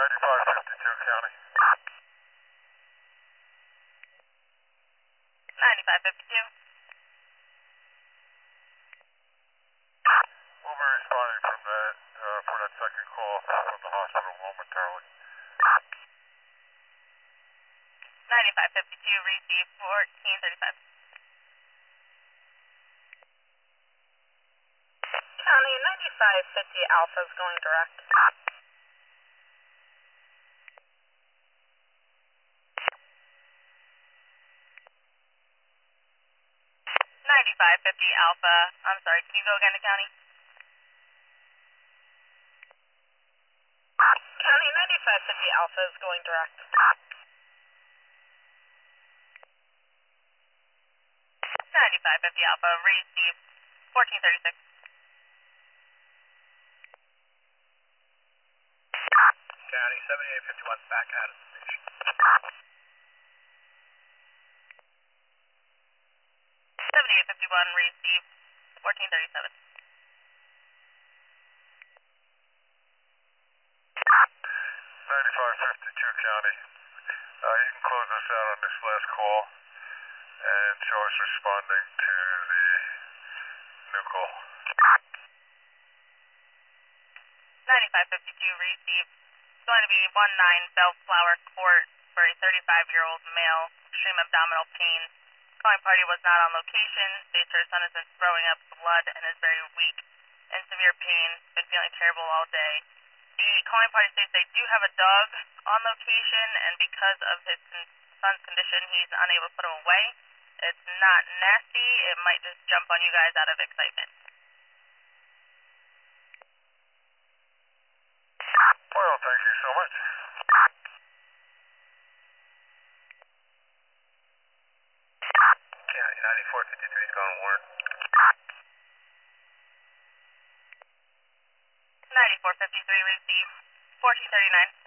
9552 County. 9552. We'll be responding from that, for that second call from the hospital momentarily. 9552, receive 1435. County 9550 Alpha is going direct. 9550 Alpha. I'm sorry, can you go again to County? County 9550 Alpha is going direct. 9550 Alpha, receive 1436. County 7851 back out of the station. 7851, receive 1437. 9552 County. You can close us out on this last call and show us responding to the new call. 9552, receive. It's going to be 19 Bellflower Court for a 35-year-old male, extreme abdominal pain. Calling party was not on location. States her son has been throwing up blood and is very weak. In severe pain, been feeling terrible all day. The calling party states they do have a dog on location, and because of his son's condition, he's unable to put him away. It's not nasty. It might just jump on you guys out of excitement. Well, thank you so much. County 9453 is going warrant. 9453, receive 1439.